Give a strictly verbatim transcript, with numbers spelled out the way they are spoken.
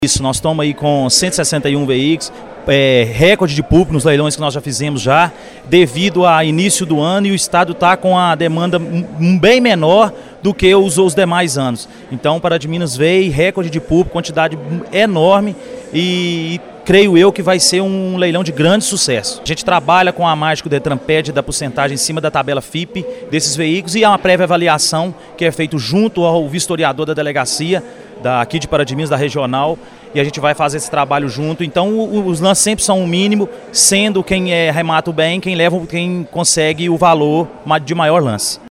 Isso, nós estamos aí com cento e sessenta e um veículos, é, recorde de público nos leilões que nós já fizemos já, devido ao início do ano, e o estado está com a demanda um, bem menor do que os, os demais anos. Então, Pará de Minas veio, recorde de público, quantidade enorme, e, e creio eu que vai ser um leilão de grande sucesso. A gente trabalha com a margem que o Detran pede da porcentagem em cima da tabela F I P desses veículos, e há uma prévia avaliação que é feita junto ao vistoriador da delegacia, daqui de Pará de Minas, da regional, e a gente vai fazer esse trabalho junto. Então o, os lances sempre são o mínimo, sendo quem é, remata o bem, quem leva, quem consegue o valor de maior lance.